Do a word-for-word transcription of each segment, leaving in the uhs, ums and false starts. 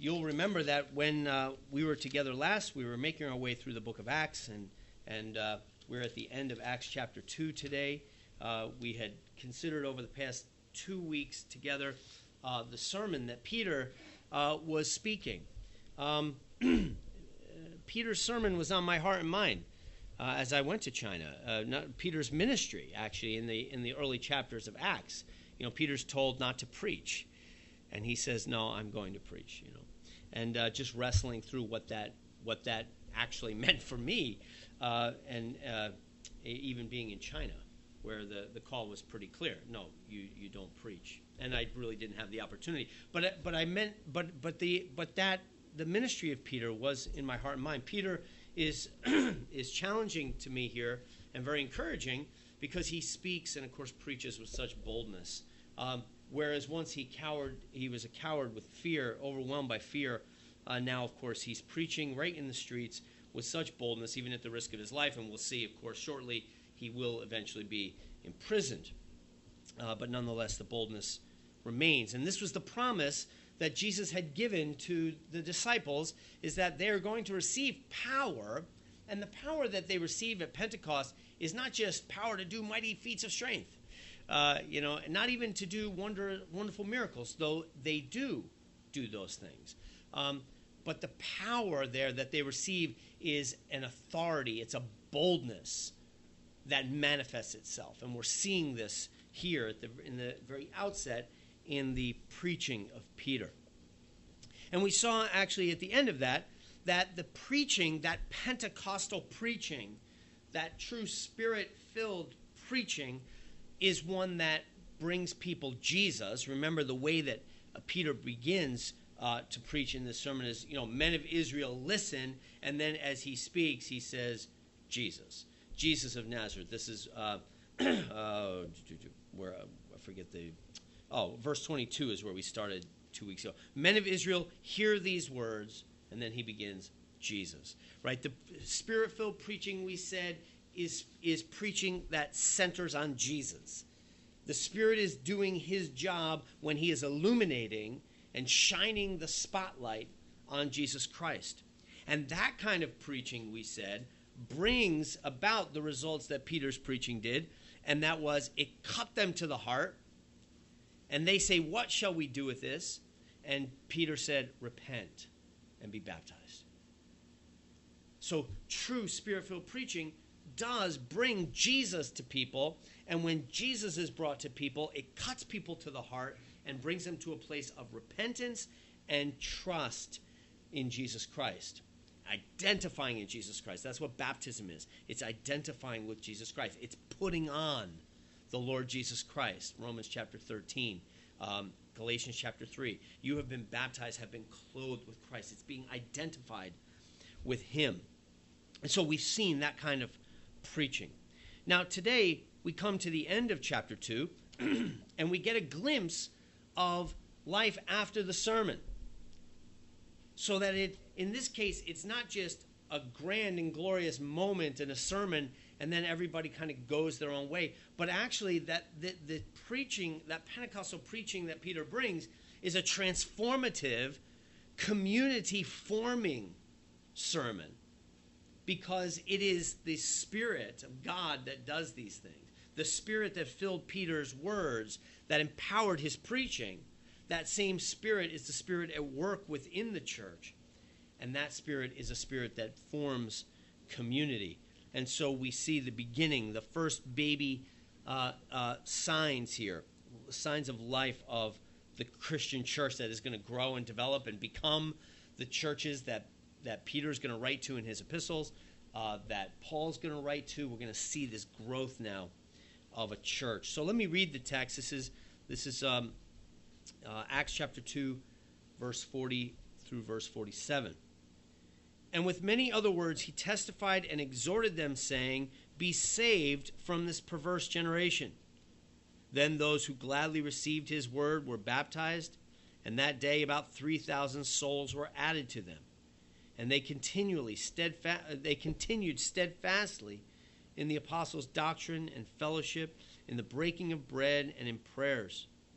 you'll remember that when uh, we were together last, we were making our way through the book of Acts, and and uh, we're at the end of Acts chapter two today. Uh, we had considered over the past two weeks together uh, the sermon that Peter uh, was speaking. Um, Peter's sermon was on my heart and mind uh, as I went to China. Uh, not Peter's ministry, actually, in the in the early chapters of Acts. You know, Peter's told not to preach, and he says, "No, I'm going to preach." You know, and uh, just wrestling through what that what that actually meant for me, uh, and uh, even being in China, where the, the call was pretty clear. No, you, you don't preach, and I really didn't have the opportunity. But but I meant but but the but that the ministry of Peter was in my heart and mind. Peter is is challenging to me here and very encouraging, because he speaks and of course preaches with such boldness. Um, whereas once he cowered, he was a coward with fear, overwhelmed by fear. Uh, now, of course, he's preaching right in the streets with such boldness, even at the risk of his life. And we'll see, of course, shortly he will eventually be imprisoned. Uh, but nonetheless, the boldness remains. And this was the promise that Jesus had given to the disciples, is that they're going to receive power. And the power that they receive at Pentecost is not just power to do mighty feats of strength, uh, you know, and not even to do wonder, wonderful miracles, though they do do those things. Um, but the power there that they receive is an authority. It's a boldness that manifests itself. And we're seeing this here at the, in the very outset in the preaching of Peter. And we saw actually at the end of that, that the preaching, that Pentecostal preaching, that true Spirit-filled preaching, is one that brings people Jesus. Remember, the way that uh, Peter begins uh, to preach in this sermon is, you know, men of Israel, listen, and then as he speaks, he says, Jesus. Jesus of Nazareth. This is, uh, uh, where, uh, I forget the, oh, verse twenty-two is where we started two weeks ago. Men of Israel, hear these words. And then he begins, Jesus, right? The Spirit-filled preaching, we said, is, is preaching that centers on Jesus. The Spirit is doing his job when he is illuminating and shining the spotlight on Jesus Christ. And that kind of preaching, we said, brings about the results that Peter's preaching did, and that was it cut them to the heart. And they say, what shall we do with this? And Peter said, repent and be baptized. So true Spirit-filled preaching does bring Jesus to people, and when Jesus is brought to people, it cuts people to the heart and brings them to a place of repentance and trust in Jesus Christ. Identifying in Jesus Christ. That's what baptism is. It's identifying with Jesus Christ. It's putting on the Lord Jesus Christ. Romans chapter thirteen. Um, Galatians chapter three. You have been baptized, have been clothed with Christ. It's being identified with him. And so we've seen that kind of preaching. Now today we come to the end of chapter two and we get a glimpse of life after the sermon. So that it, in this case, it's not just a grand and glorious moment in a sermon and then everybody kind of goes their own way. But actually, that the, the preaching, that Pentecostal preaching that Peter brings is a transformative, community-forming sermon, because it is the Spirit of God that does these things. The Spirit that filled Peter's words, that empowered his preaching, that same Spirit is the Spirit at work within the church. And that Spirit is a Spirit that forms community. And so we see the beginning, the first baby uh, uh, signs here, signs of life of the Christian church that is going to grow and develop and become the churches that, that Peter's going to write to in his epistles, uh, that Paul's going to write to. We're going to see this growth now of a church. So let me read the text. This is this is um, uh, Acts chapter two, verse forty through verse forty-seven. And with many other words he testified and exhorted them, saying, be saved from this perverse generation. Then those who gladly received his word were baptized, and that day about three thousand souls were added to them. And they continually steadfast, they continued steadfastly in the apostles' doctrine and fellowship, in the breaking of bread and in prayers.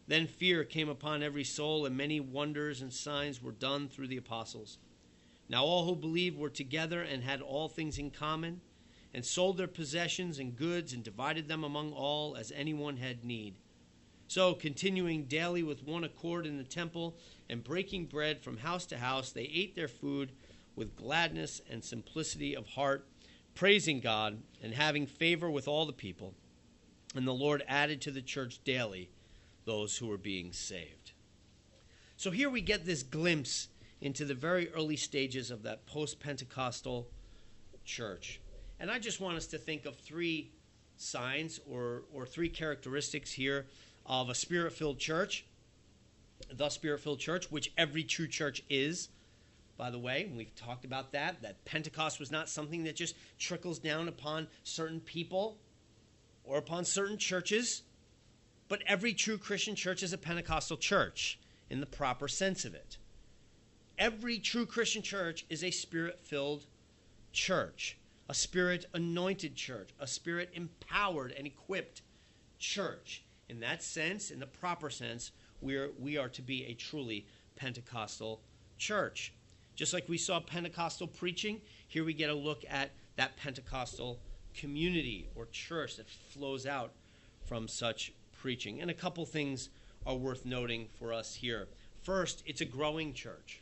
Then fear came upon every soul, and many wonders and signs were done through the apostles. Now all who believed were together and had all things in common, and sold their possessions and goods and divided them among all as anyone had need. So, continuing daily with one accord in the temple and breaking bread from house to house, they ate their food with gladness and simplicity of heart, praising God and having favor with all the people. And the Lord added to the church daily those who were being saved. So here we get this glimpse into the very early stages of that post-Pentecostal church. And I just want us to think of three signs or, or three characteristics here of a Spirit-filled church, the Spirit-filled church, which every true church is, by the way. We've talked about that, that Pentecost was not something that just trickles down upon certain people or upon certain churches. But every true Christian church is a Pentecostal church in the proper sense of it. Every true Christian church is a Spirit-filled church, a Spirit-anointed church, a Spirit-empowered and equipped church. In that sense, in the proper sense, we are, we are to be a truly Pentecostal church. Just like we saw Pentecostal preaching, here we get a look at that Pentecostal community or church that flows out from such preaching. And a couple things are worth noting for us here. First, it's a growing church.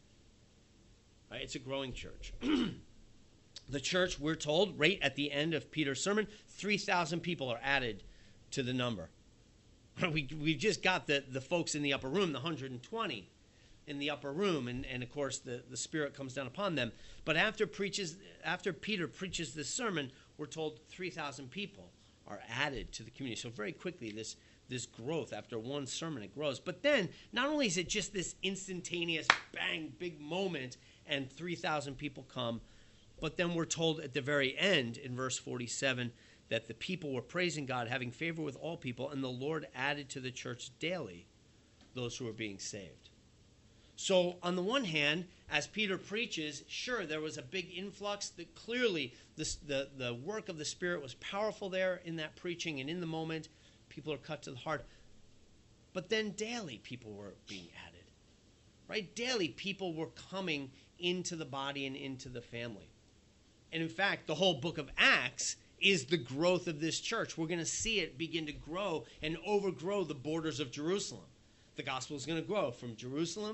Right? It's a growing church. The church, we're told, right at the end of Peter's sermon, three thousand people are added to the number. We, we've just got the, the folks in the upper room, the one hundred twenty in the upper room, and, and of course the, the Spirit comes down upon them. But after preaches, after Peter preaches this sermon, we're told three thousand people are added to the community. So very quickly, this, this growth, after one sermon, it grows. But then, not only is it just this instantaneous, bang, big moment, and three thousand people come, but then we're told at the very end, in verse forty-seven, that the people were praising God, having favor with all people, and the Lord added to the church daily those who were being saved. So on the one hand, as Peter preaches, sure, there was a big influx. That clearly, this, the, the work of the Spirit was powerful there in that preaching and in the moment. People are cut to the heart. But then daily, people were being added. Right? Daily, people were coming into the body and into the family. And in fact, the whole book of Acts is the growth of this church. We're going to see it begin to grow and overgrow the borders of Jerusalem. The gospel is going to grow from Jerusalem,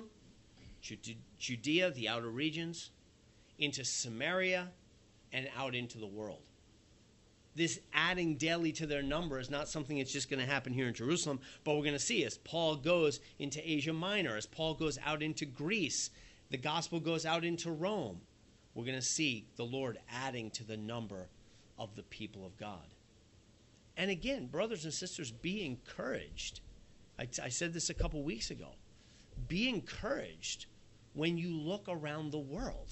Judea, the outer regions, into Samaria, and out into the world. This adding daily to their number is not something that's just going to happen here in Jerusalem, but we're going to see as Paul goes into Asia Minor, as Paul goes out into Greece, the gospel goes out into Rome. We're going to see the Lord adding to the number of the people of God. And again, brothers and sisters, be encouraged. I, I said this a couple weeks ago. Be encouraged when you look around the world.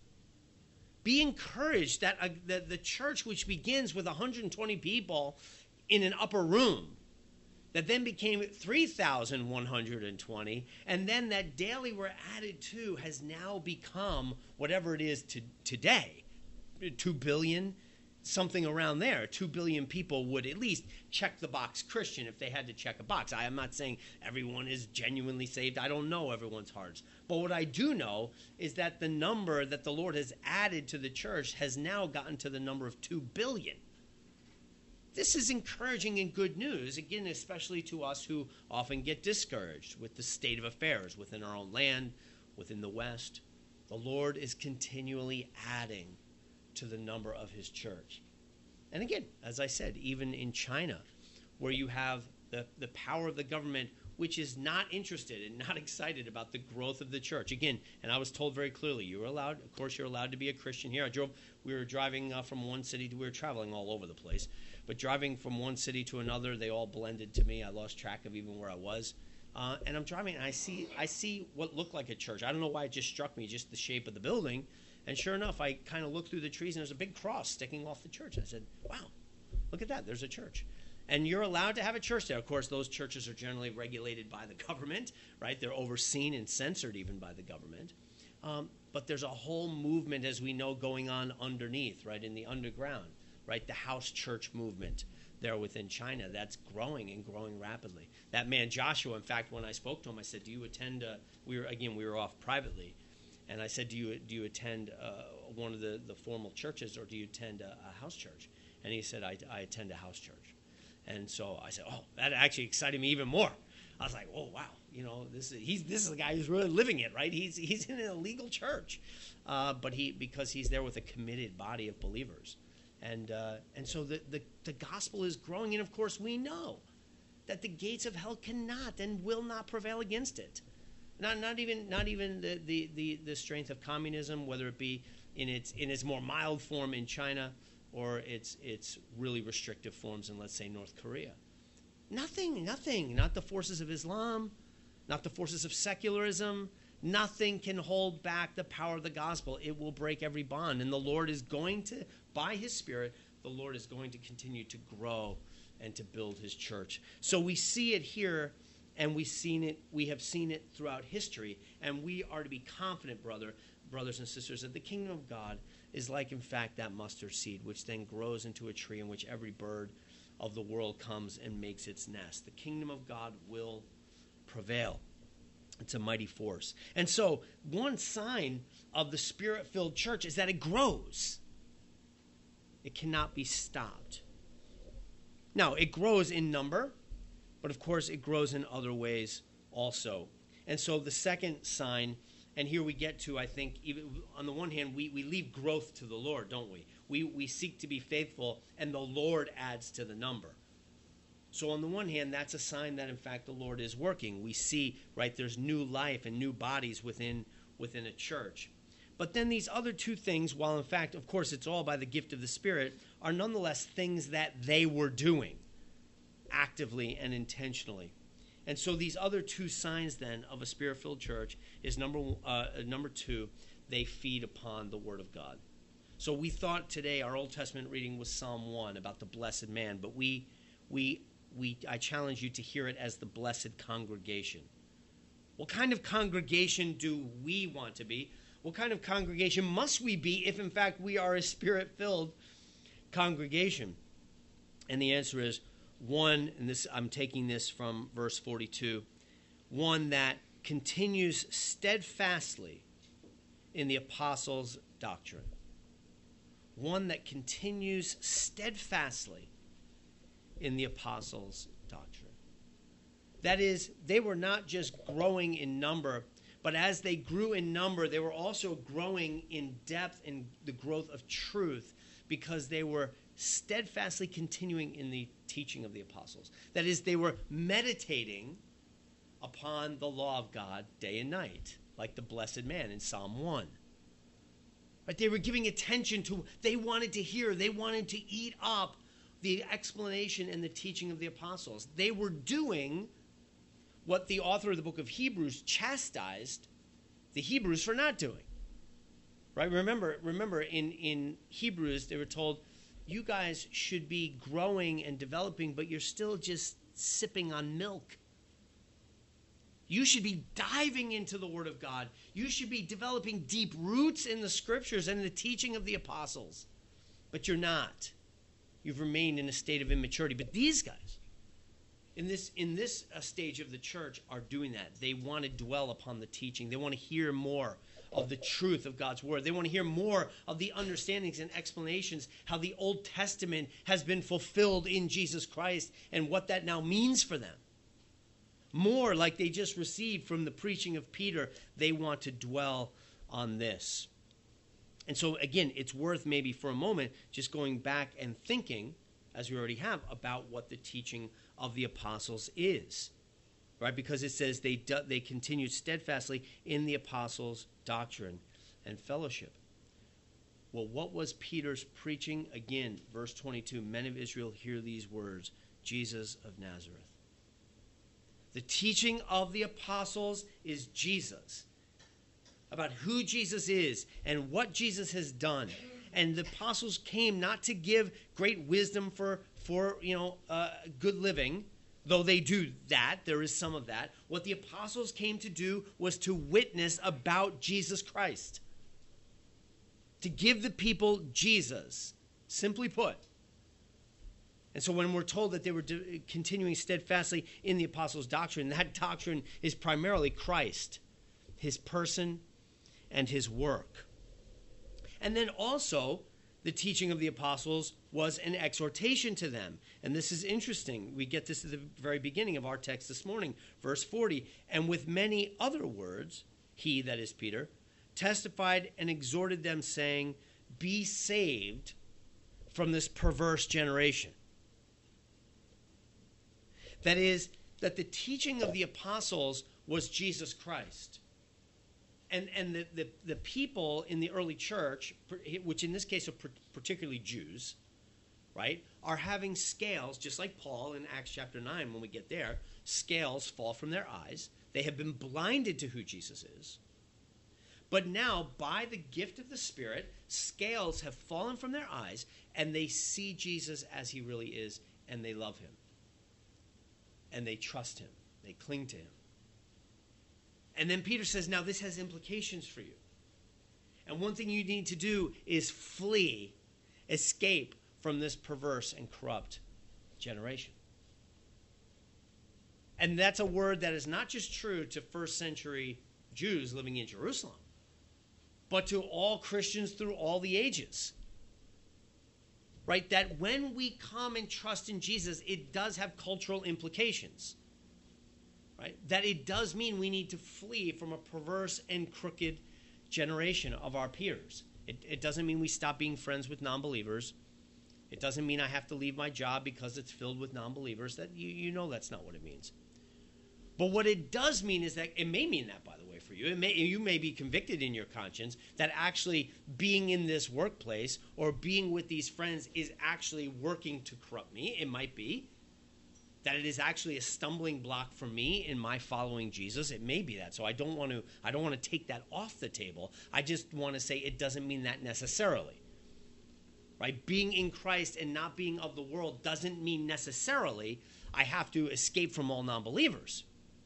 Be encouraged that, uh, that the church, which begins with one hundred twenty people in an upper room, that then became three thousand one hundred twenty, and then that daily were added to, has now become whatever it is to, today, two billion, something around there. two billion people would at least check the box Christian if they had to check a box. I am not saying everyone is genuinely saved. I don't know everyone's hearts. But what I do know is that the number that the Lord has added to the church has now gotten to the number of two billion. This is encouraging and good news, again, especially to us who often get discouraged with the state of affairs within our own land, within the West. The Lord is continually adding to the number of his church. And again, as I said, even in China, where you have the, the power of the government, which is not interested and not excited about the growth of the church. Again, and I was told very clearly, you were allowed, of course, you're allowed to be a Christian here. I drove, we were driving uh, from one city to, we were traveling all over the place, but driving from one city to another, they all blended to me. I lost track of even where I was. Uh, and I'm driving, and I see, I see what looked like a church. I don't know why it just struck me, just the shape of the building. And sure enough, I kind of looked through the trees, and there's a big cross sticking off the church. I said, wow, look at that. There's a church. And you're allowed to have a church there. Of course, those churches are generally regulated by the government, right? They're overseen and censored even by the government. Um, but there's a whole movement, as we know, going on underneath, right, in the underground, right? The house church movement, there within China that's growing and growing rapidly. That man Joshua, in fact, when I spoke to him, I said, do you attend, a, we were again, we were off privately, and I said, do you do you attend uh, one of the, the formal churches, or do you attend a, a house church? And he said, I, I attend a house church. And so I said, oh, that actually excited me even more. I was like, oh, wow, you know, this is he's this is the guy who's really living it, right? He's he's in a legal church, uh, but he because he's there with a committed body of believers. And uh, and so the, the, the gospel is growing, and of course we know that the gates of hell cannot and will not prevail against it. Not not even not even the, the, the, the strength of communism, whether it be in its in its more mild form in China or its its really restrictive forms in, let's say, North Korea. Nothing, nothing, not the forces of Islam, not the forces of secularism. Nothing can hold back the power of the gospel. It will break every bond. And the Lord is going to, by his Spirit, the Lord is going to continue to grow and to build his church. So we see it here, and we've seen it, we have seen it throughout history. And we are to be confident, brother, brothers and sisters, that the kingdom of God is like, in fact, that mustard seed, which then grows into a tree in which every bird of the world comes and makes its nest. The kingdom of God will prevail. It's a mighty force. And so one sign of the Spirit-filled church is that it grows. It cannot be stopped. Now, it grows in number, but of course it grows in other ways also. And so the second sign, and here we get to, I think, even on the one hand, we, we leave growth to the Lord, don't we? We, we seek to be faithful, and the Lord adds to the number. So on the one hand, that's a sign that, in fact, the Lord is working. We see, right, there's new life and new bodies within within a church. But then these other two things, while in fact, of course, it's all by the gift of the Spirit, are nonetheless things that they were doing actively and intentionally. And so these other two signs, then, of a Spirit-filled church is, number uh, number two, they feed upon the Word of God. So we thought today our Old Testament reading was Psalm one about the blessed man, but we we... We, I challenge you to hear it as the blessed congregation. What kind of congregation do we want to be? What kind of congregation must we be if, in fact, we are a Spirit-filled congregation? And the answer is one, and this I'm taking this from verse forty-two, one that continues steadfastly in the apostles' doctrine. One that continues steadfastly in the apostles' doctrine. That is, they were not just growing in number, but as they grew in number, they were also growing in depth and the growth of truth because they were steadfastly continuing in the teaching of the apostles. That is, they were meditating upon the law of God day and night, like the blessed man in Psalm one. Right? They were giving attention to, they wanted to hear, they wanted to eat up the explanation and the teaching of the apostles. They were doing what the author of the book of Hebrews chastised the Hebrews for not doing. Right? Remember, remember in, in Hebrews, they were told, you guys should be growing and developing, but you're still just sipping on milk. You should be diving into the Word of God. You should be developing deep roots in the Scriptures and in the teaching of the apostles. But you're not. You've remained in a state of immaturity. But these guys, in this in this uh, stage of the church, are doing that. They want to dwell upon the teaching. They want to hear more of the truth of God's Word. They want to hear more of the understandings and explanations, how the Old Testament has been fulfilled in Jesus Christ and what that now means for them. More like they just received from the preaching of Peter, they want to dwell on this. And so, again, it's worth maybe for a moment just going back and thinking, as we already have, about what the teaching of the apostles is, right? Because it says they do, they continued steadfastly in the apostles' doctrine and fellowship. Well, what was Peter's preaching? Again, verse twenty-two, men of Israel, hear these words, Jesus of Nazareth. The teaching of the apostles is Jesus, about who Jesus is and what Jesus has done. And the apostles came not to give great wisdom for, for you know, uh, good living, though they do that. There is some of that. What the apostles came to do was to witness about Jesus Christ, to give the people Jesus, simply put. And so when we're told that they were d- continuing steadfastly in the apostles' doctrine, that doctrine is primarily Christ, his person, and his work. And then also, the teaching of the apostles was an exhortation to them. And this is interesting. We get this at the very beginning of our text this morning, verse forty. And with many other words, he, that is Peter, testified and exhorted them, saying, be saved from this perverse generation. That is, that the teaching of the apostles was Jesus Christ. And, and the, the, the people in the early church, which in this case are particularly Jews, right, are having scales, just like Paul in Acts chapter nine when we get there, scales fall from their eyes. They have been blinded to who Jesus is. But now, by the gift of the Spirit, scales have fallen from their eyes, and they see Jesus as he really is, and they love him. And they trust him. They cling to him. And then Peter says, now this has implications for you. And one thing you need to do is flee, escape from this perverse and corrupt generation. And that's a word that is not just true to first century Jews living in Jerusalem, but to all Christians through all the ages. Right? That when we come and trust in Jesus, it does have cultural implications. Right? That it does mean we need to flee from a perverse and crooked generation of our peers. It, it doesn't mean we stop being friends with non-believers. It doesn't mean I have to leave my job because it's filled with non-believers. That you, you know that's not what it means. But what it does mean is that, it may mean that, by the way, for you. It may, you may be convicted in your conscience that actually being in this workplace or being with these friends is actually working to corrupt me. It might be. That it is actually a stumbling block for me in my following Jesus. It may be that. So I don't want to I don't want to take that off the table. I just want to say it doesn't mean that necessarily. Right? Being in Christ and not being of the world doesn't mean necessarily I have to escape from all non-believers.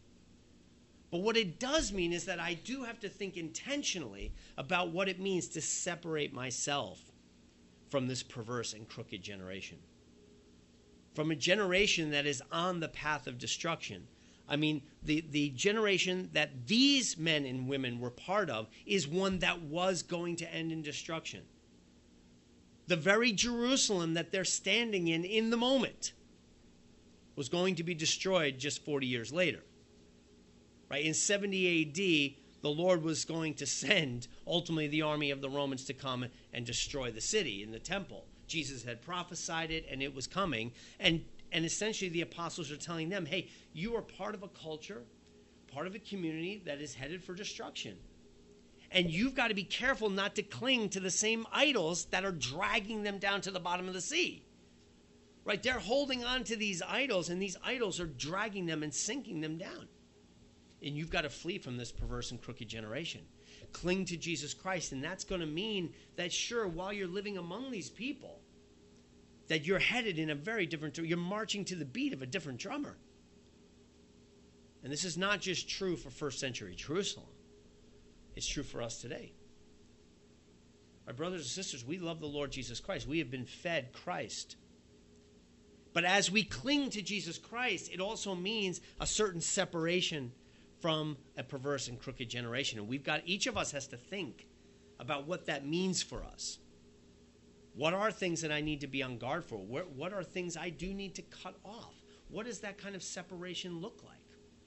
But what it does mean is that I do have to think intentionally about what it means to separate myself from this perverse and crooked generation. From a generation that is on the path of destruction. I mean, the, the generation that these men and women were part of is one that was going to end in destruction. The very Jerusalem that they're standing in in the moment was going to be destroyed just forty years later. Right? In seventy A D, the Lord was going to send ultimately the army of the Romans to come and destroy the city and the temple. Jesus had prophesied it, and it was coming. And, and essentially the apostles are telling them, hey, you are part of a culture, part of a community that is headed for destruction. And you've got to be careful not to cling to the same idols that are dragging them down to the bottom of the sea. Right? They're holding on to these idols, and these idols are dragging them and sinking them down. And you've got to flee from this perverse and crooked generation. Cling to Jesus Christ, and that's going to mean that, sure, while you're living among these people, that you're headed in a very different, you're marching to the beat of a different drummer. And this is not just true for first century Jerusalem. It's true for us today. My brothers and sisters, we love the Lord Jesus Christ. We have been fed Christ. But as we cling to Jesus Christ, it also means a certain separation from a perverse and crooked generation. And we've got, each of us has to think about what that means for us. What are things that I need to be on guard for? What, what are things I do need to cut off? What does that kind of separation look like?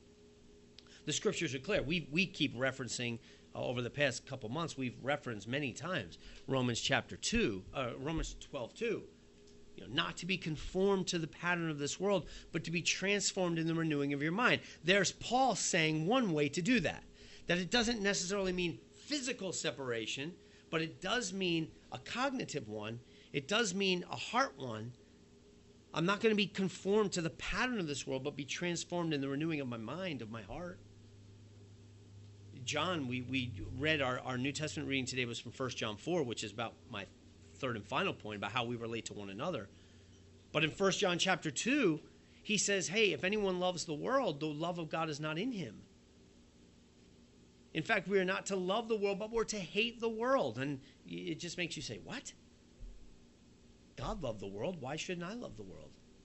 The scriptures are clear. We, we keep referencing, uh, over the past couple months, we've referenced many times Romans chapter two, uh, Romans twelve two. You know, not to be conformed to the pattern of this world, but to be transformed in the renewing of your mind. There's Paul saying one way to do that. That it doesn't necessarily mean physical separation, but it does mean a cognitive one. It does mean a heart one. I'm not going to be conformed to the pattern of this world, but be transformed in the renewing of my mind, of my heart. John, we, we read our, our New Testament reading today was from First John four, which is about my third and final point about how we relate to one another. But in First John chapter two, he says, hey, if anyone loves the world, the love of God is not in him. In fact, we are not to love the world, but we're to hate the world. And it just makes you say, what? God loved the world. Why shouldn't I love the world?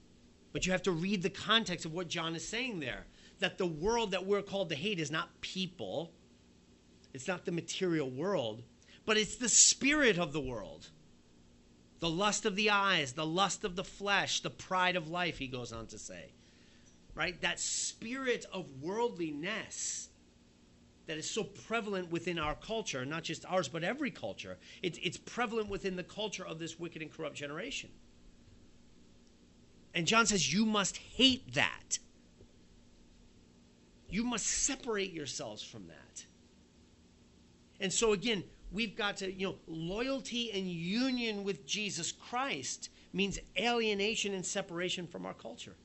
But you have to read the context of what John is saying there. That the world that we're called to hate is not people. It's not the material world. But it's the spirit of the world. The lust of the eyes, the lust of the flesh, the pride of life, he goes on to say. Right? That spirit of worldliness that is so prevalent within our culture, not just ours, but every culture. It's, it's prevalent within the culture of this wicked and corrupt generation. And John says, you must hate that. You must separate yourselves from that. And so again, we've got to, you know, loyalty and union with Jesus Christ means alienation and separation from our culture.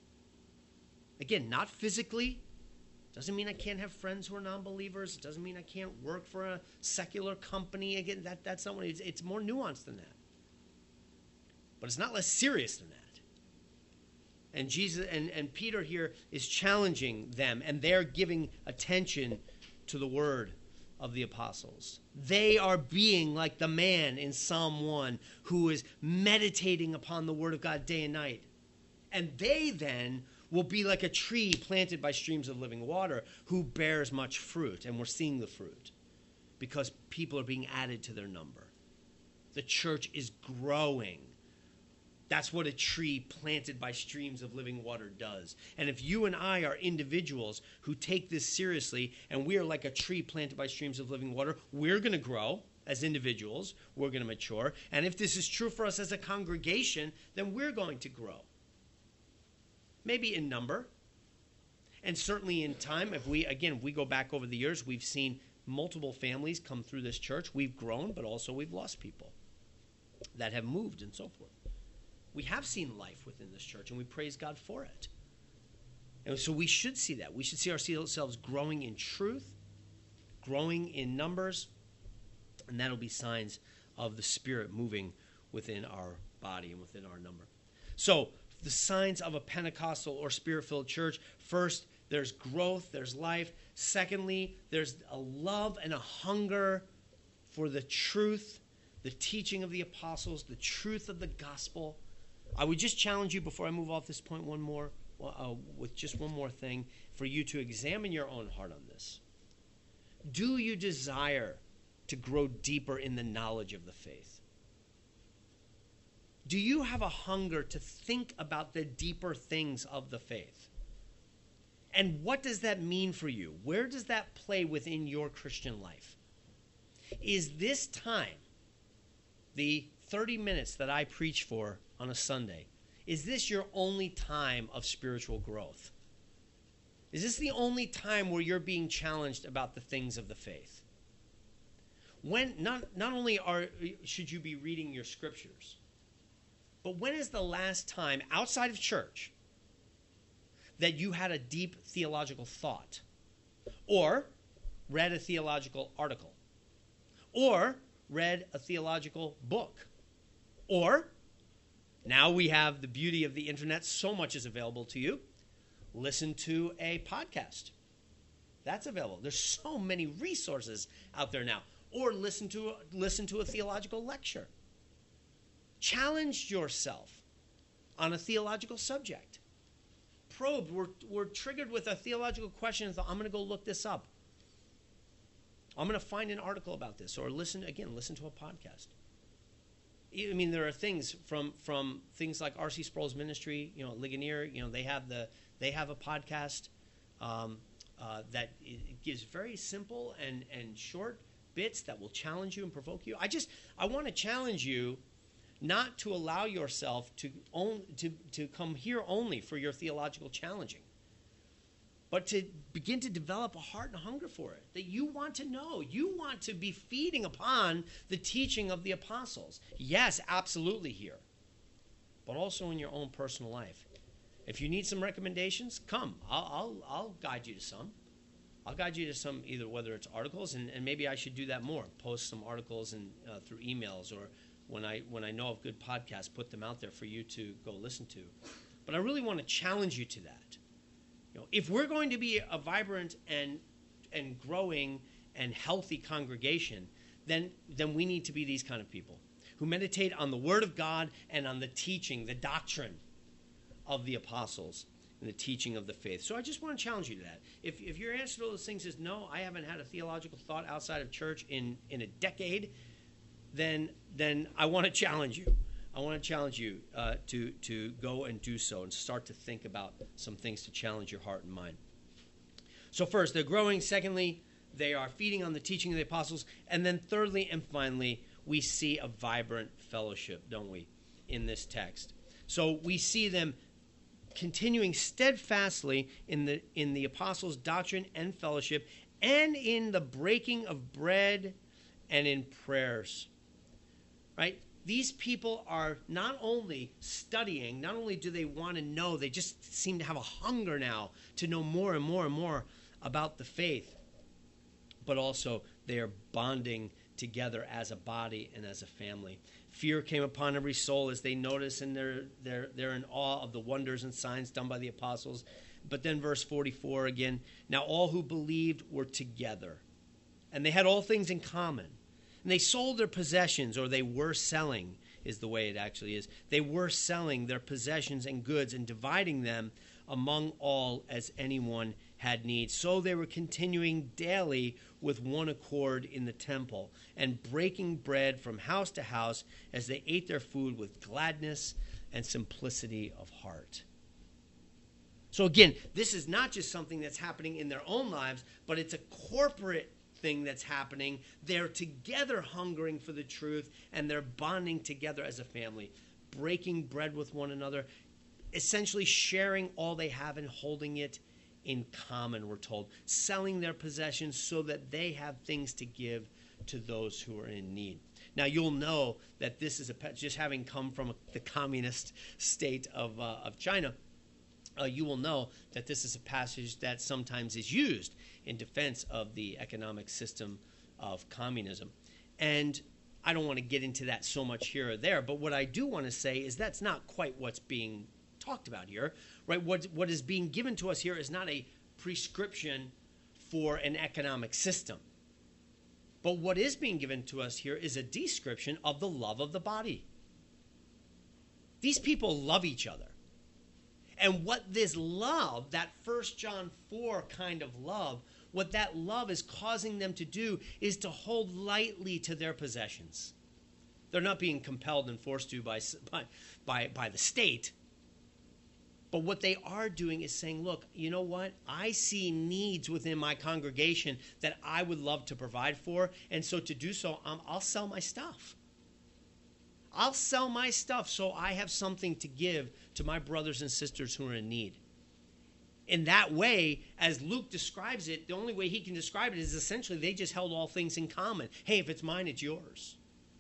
Again, not physically. Doesn't mean I can't have friends who are non-believers. It doesn't mean I can't work for a secular company. Again, that, that's not what it is. It's more nuanced than that. But it's not less serious than that. And Jesus and, and Peter here is challenging them, and they're giving attention to the word of the apostles. They are being like the man in Psalm one who is meditating upon the word of God day and night. And they then will be like a tree planted by streams of living water who bears much fruit. And we're seeing the fruit because people are being added to their number. The church is growing. That's what a tree planted by streams of living water does. And if you and I are individuals who take this seriously, and we are like a tree planted by streams of living water, we're going to grow as individuals. We're going to mature. And if this is true for us as a congregation, then we're going to grow. Maybe in number. And certainly in time. If we, again, if we go back over the years, we've seen multiple families come through this church. We've grown, but also we've lost people that have moved and so forth. We have seen life within this church, and we praise God for it. And so we should see that. We should see ourselves growing in truth, growing in numbers, and that'll be signs of the Spirit moving within our body and within our number. So the signs of a Pentecostal or Spirit-filled church: first, there's growth, there's life. Secondly, there's a love and a hunger for the truth, the teaching of the apostles, the truth of the gospel. I would just challenge you before I move off this point one more, uh, with just one more thing, for you to examine your own heart on this. Do you desire to grow deeper in the knowledge of the faith? Do you have a hunger to think about the deeper things of the faith? And what does that mean for you? Where does that play within your Christian life? Is this time, the thirty minutes that I preach for on a Sunday, is this your only time of spiritual growth? Is this the only time where you're being challenged about the things of the faith? When not not only are should you be reading your scriptures, but when is the last time outside of church that you had a deep theological thought, or read a theological article, or read a theological book, or now we have the beauty of the internet, so much is available to you. Listen to a podcast. That's available. There's so many resources out there now. Or listen to, listen to a theological lecture. Challenge yourself on a theological subject. Probe. We're, we're triggered with a theological question and thought, I'm going to go look this up. I'm going to find an article about this. Or listen, again, listen to a podcast. I mean, there are things from from things like R C Sproul's ministry, you know, Ligonier, you know, they have the they have a podcast um, uh, that it gives very simple and and short bits that will challenge you and provoke you. I just I want to challenge you not to allow yourself to own to to come here only for your theological challenging, but to begin to develop a heart and a hunger for it, that you want to know. You want to be feeding upon the teaching of the apostles. Yes, absolutely here, but also in your own personal life. If you need some recommendations, come. I'll, I'll, I'll guide you to some. I'll guide you to some, either whether it's articles, and, and maybe I should do that more, post some articles and uh, through emails, or when I when I know of good podcasts, put them out there for you to go listen to. But I really want to challenge you to that. You know, if we're going to be a vibrant and and growing and healthy congregation, then then we need to be these kind of people who meditate on the Word of God and on the teaching, the doctrine of the apostles and the teaching of the faith. So I just want to challenge you to that. If, if your answer to all those things is no, I haven't had a theological thought outside of church in, in a decade, then then I want to challenge you. I want to challenge you uh, to, to go and do so and start to think about some things to challenge your heart and mind. So first, they're growing. Secondly, they are feeding on the teaching of the apostles. And then thirdly and finally, we see a vibrant fellowship, don't we, in this text. So we see them continuing steadfastly in the in the apostles' doctrine and fellowship, and in the breaking of bread and in prayers. Right? These people are not only studying, not only do they want to know, they just seem to have a hunger now to know more and more and more about the faith, but also they are bonding together as a body and as a family. Fear came upon every soul as they notice, and they're, they're, they're in awe of the wonders and signs done by the apostles. But then verse forty-four again, now all who believed were together, and they had all things in common. And they sold their possessions, or they were selling, is the way it actually is. They were selling their possessions and goods and dividing them among all as anyone had need. So they were continuing daily with one accord in the temple and breaking bread from house to house as they ate their food with gladness and simplicity of heart. So again, this is not just something that's happening in their own lives, but it's a corporate thing that's happening. They're together hungering for the truth, and they're bonding together as a family, breaking bread with one another, essentially sharing all they have and holding it in common, we're told, selling their possessions so that they have things to give to those who are in need. Now, you'll know that this is a, just having come from the communist state of, uh, of China, Uh, you will know that this is a passage that sometimes is used in defense of the economic system of communism. And I don't want to get into that so much here or there, but what I do want to say is that's not quite what's being talked about here, right? What, what is being given to us here is not a prescription for an economic system. But what is being given to us here is a description of the love of the body. These people love each other. And what this love, that First John four kind of love, what that love is causing them to do is to hold lightly to their possessions. They're not being compelled and forced to by, by, by, by the state. But what they are doing is saying, look, you know what? I see needs within my congregation that I would love to provide for. And so to do so, um, I'll sell my stuff. I'll sell my stuff so I have something to give to my brothers and sisters who are in need. In that way, as Luke describes it, the only way he can describe it is essentially they just held all things in common. Hey, if it's mine, it's yours.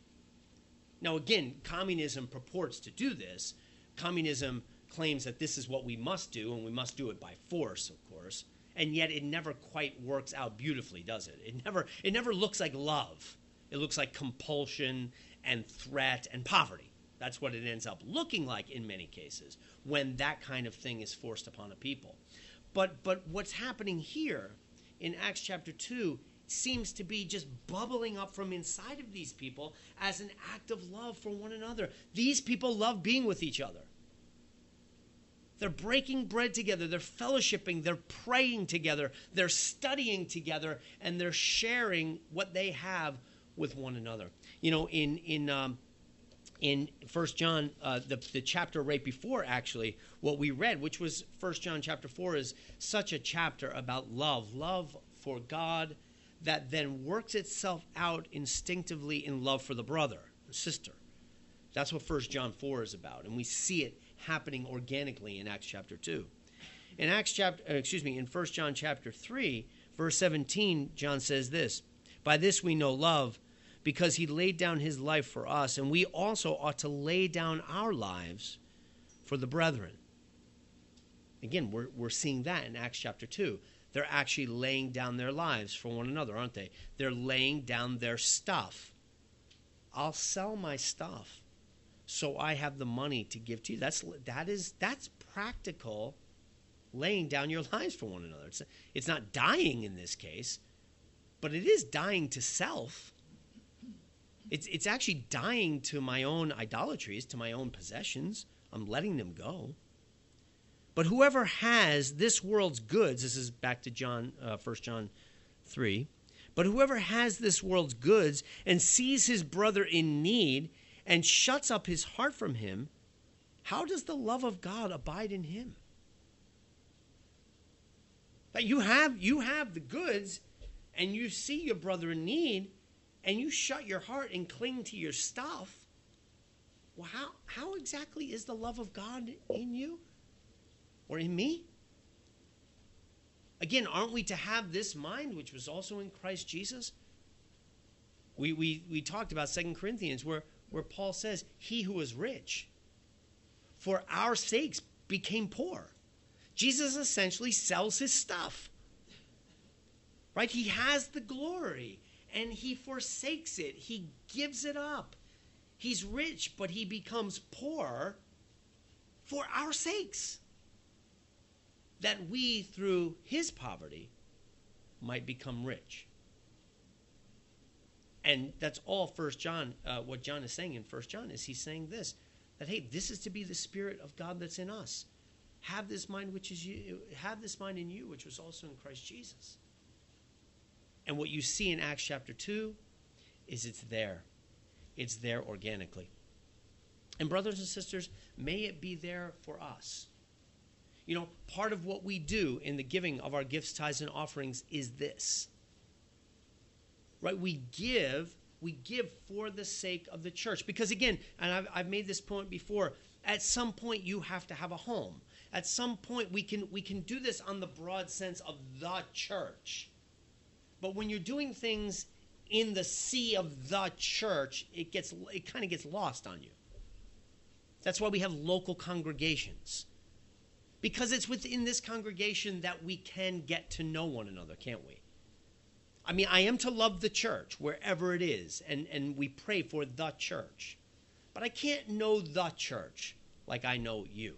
Now, again, communism purports to do this. Communism claims that this is what we must do, and we must do it by force, of course. And yet it never quite works out beautifully, does it? It never, it never looks like love. It looks like compulsion and threat and poverty. That's what it ends up looking like in many cases when that kind of thing is forced upon a people. But but what's happening here in Acts chapter two seems to be just bubbling up from inside of these people as an act of love for one another. These people love being with each other. They're breaking bread together, they're fellowshipping, they're praying together, they're studying together, and they're sharing what they have with one another. You know, in in um, in First John, uh, the the chapter right before actually what we read, which was First John chapter four, is such a chapter about love, love for God, that then works itself out instinctively in love for the brother or sister. That's what First John four is about, and we see it happening organically in Acts chapter two. In Acts chapter, uh, excuse me, in First John chapter three, verse seventeen, John says this: "By this we know love, because he laid down his life for us, and we also ought to lay down our lives for the brethren." Again, we're we're seeing that in Acts chapter two. They're actually laying down their lives for one another, aren't they? They're laying down their stuff. I'll sell my stuff so I have the money to give to you. That's that is that's practical, laying down your lives for one another. It's it's not dying in this case, but it is dying to self. It's it's actually dying to my own idolatries, to my own possessions. I'm letting them go. But whoever has this world's goods, this is back to John, uh, First John three, but whoever has this world's goods and sees his brother in need and shuts up his heart from him, how does the love of God abide in him? That you have, you have the goods and you see your brother in need and you shut your heart and cling to your stuff. Well, how, how exactly is the love of God in you or in me? Again, aren't we to have this mind which was also in Christ Jesus? We we, we talked about Second Corinthians where, where Paul says, he who was rich for our sakes became poor. Jesus essentially sells his stuff. Right? He has the glory and he forsakes it. He gives it up. He's rich, but he becomes poor for our sakes, that we, through his poverty, might become rich. And that's all First John, uh, what John is saying in First John is he's saying this, that, hey, this is to be the Spirit of God that's in us. Have this mind which is you, have this mind in you, which was also in Christ Jesus. And what you see in Acts chapter two is it's there. It's there organically. And brothers and sisters, may it be there for us. You know, part of what we do in the giving of our gifts, tithes, and offerings is this. Right? We give, we give for the sake of the church. Because again, and I've, I've made this point before, at some point you have to have a home. At some point we can we can do this on the broad sense of the church. But when you're doing things in the sea of the church, it gets it kind of gets lost on you. That's why we have local congregations. Because it's within this congregation that we can get to know one another, can't we? I mean, I am to love the church wherever it is, and, and we pray for the church. But I can't know the church like I know you.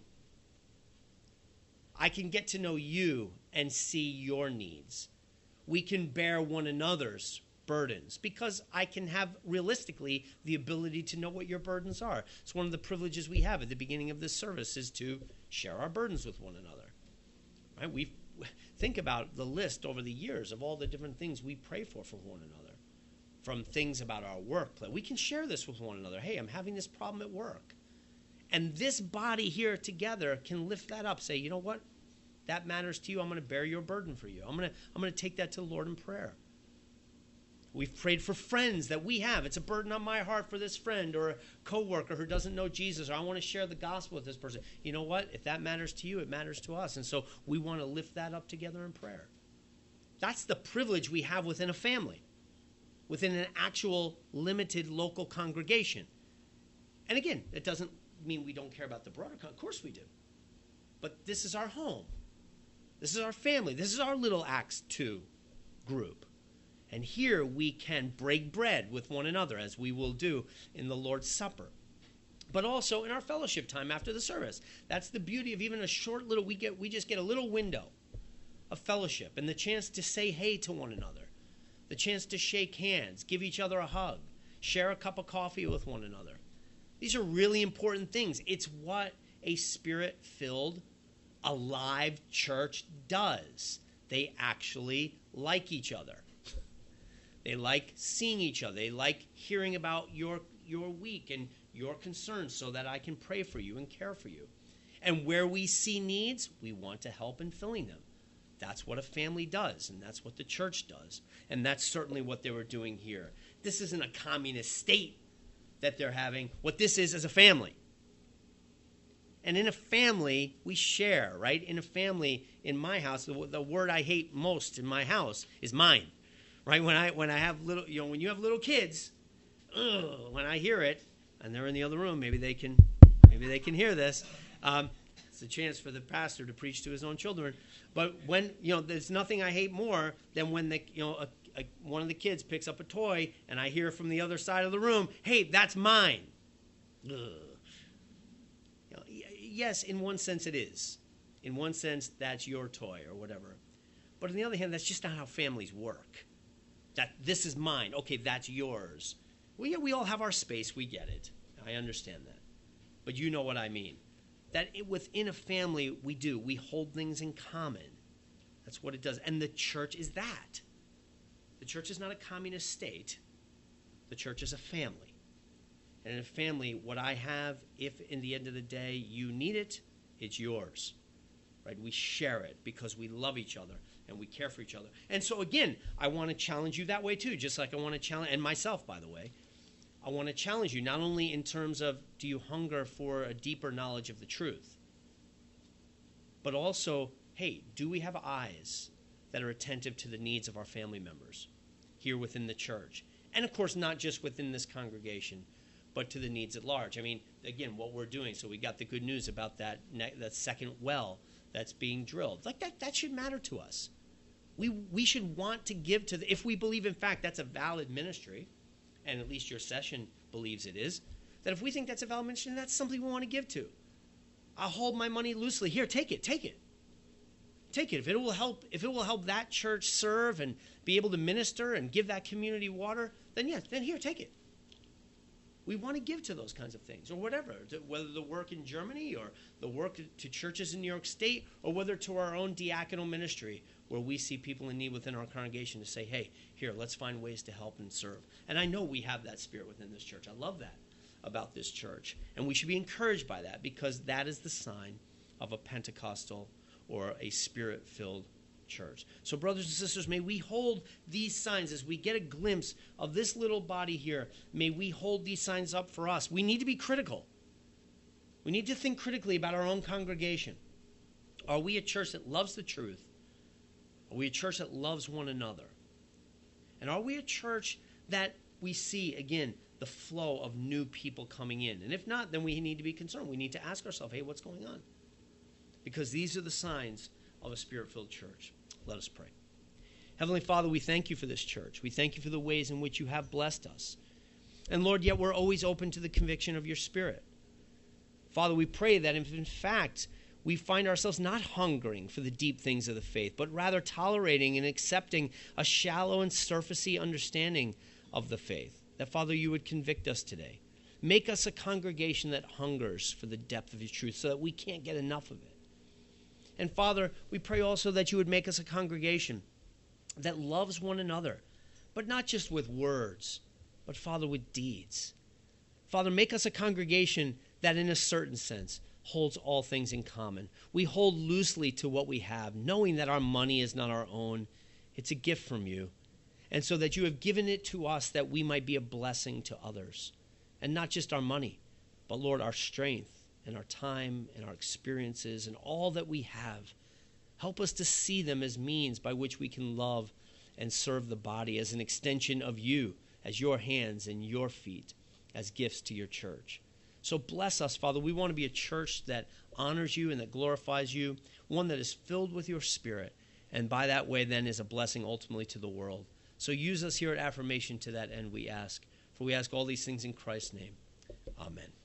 I can get to know you and see your needs. We can bear one another's burdens because I can have realistically the ability to know what your burdens are. It's one of the privileges we have at the beginning of this service is to share our burdens with one another. Right? We think about the list over the years of all the different things we pray for for one another. From things about our workplace. We can share this with one another. Hey, I'm having this problem at work. And this body here together can lift that up. Say, you know what? That matters to you. I'm going to bear your burden for you. I'm going to, I'm going to take that to the Lord in prayer. We've prayed for friends that we have. It's a burden on my heart for this friend or a coworker who doesn't know Jesus, or I want to share the gospel with this person. You know what? If that matters to you, it matters to us. And so we want to lift that up together in prayer. That's the privilege we have within a family, within an actual limited local congregation. And again, it doesn't mean we don't care about the broader con- Of course we do. But this is our home. This is our family. This is our little Acts two group. And here we can break bread with one another, as we will do in the Lord's Supper. But also in our fellowship time after the service. That's the beauty of even a short little, we get we just get a little window of fellowship and the chance to say hey to one another. The chance to shake hands, give each other a hug, share a cup of coffee with one another. These are really important things. It's what a spirit-filled, alive church does. They actually like each other. They like seeing each other. They like hearing about your, your week and your concerns so that I can pray for you and care for you. And where we see needs, we want to help in filling them. That's what a family does, and that's what the church does. And that's certainly what they were doing here. This isn't a communist state that they're having. What this is is a family. And in a family, we share, right? In a family, in my house, the, the word I hate most in my house is mine. Right, when I when I have little, you know, when you have little kids, ugh, when I hear it, and they're in the other room, maybe they can, maybe they can hear this. Um, it's a chance for the pastor to preach to his own children. But when you know, there's nothing I hate more than when the you know a, a, one of the kids picks up a toy, and I hear from the other side of the room, "Hey, that's mine." Ugh. You know, yes, in one sense it is. In one sense, that's your toy or whatever. But on the other hand, that's just not how families work. That this is mine. Okay, that's yours. Well, yeah, we all have our space. We get it. I understand that. But you know what I mean. that it, within a family we do. We hold things in common. That's what it does. And the church is that. The church is not a communist state. The church is a family. And in a family, what I have, if in the end of the day you need it, it's yours. Right? We share it because we love each other and we care for each other. And so again, I want to challenge you that way too, just like I want to challenge, and myself, by the way, I want to challenge you not only in terms of do you hunger for a deeper knowledge of the truth, but also, hey, do we have eyes that are attentive to the needs of our family members here within the church? And of course, not just within this congregation, but to the needs at large. I mean, again, what we're doing, so we got the good news about that, that second well that's being drilled. Like that, that should matter to us. We we should want to give to the, if we believe in fact that's a valid ministry, and at least your session believes it is, that if we think that's a valid ministry, then that's something we want to give to. I'll hold my money loosely. Here, take it, take it. Take it. If it will help, if it will help that church serve and be able to minister and give that community water, then yes, then here, take it. We want to give to those kinds of things, or whatever, whether the work in Germany or the work to churches in New York State, or whether to our own diaconal ministry where we see people in need within our congregation to say, hey, here, let's find ways to help and serve. And I know we have that spirit within this church. I love that about this church. And we should be encouraged by that because that is the sign of a Pentecostal or a spirit-filled church. So brothers and sisters, may we hold these signs as we get a glimpse of this little body here. May we hold these signs up for us. We need to be critical. We need to think critically about our own congregation. Are we a church that loves the truth? Are we a church that loves one another? And are we a church that we see, again, the flow of new people coming in? And if not, then we need to be concerned. We need to ask ourselves, hey, what's going on? Because these are the signs of a spirit-filled church. Let us pray. Heavenly Father, we thank you for this church. We thank you for the ways in which you have blessed us. And Lord, yet we're always open to the conviction of your Spirit. Father, we pray that if in fact we find ourselves not hungering for the deep things of the faith, but rather tolerating and accepting a shallow and surfacey understanding of the faith, that Father, you would convict us today. Make us a congregation that hungers for the depth of your truth so that we can't get enough of it. And Father, we pray also that you would make us a congregation that loves one another, but not just with words, but Father, with deeds. Father, make us a congregation that in a certain sense holds all things in common. We hold loosely to what we have, knowing that our money is not our own. It's a gift from you. And so that you have given it to us that we might be a blessing to others. And not just our money, but Lord, our strength, and our time and our experiences and all that we have. Help us to see them as means by which we can love and serve the body as an extension of you, as your hands and your feet, as gifts to your church. So bless us, Father. We want to be a church that honors you and that glorifies you, one that is filled with your Spirit, and by that way then is a blessing ultimately to the world. So use us here at Affirmation to that end, we ask. For we ask all these things in Christ's name. Amen.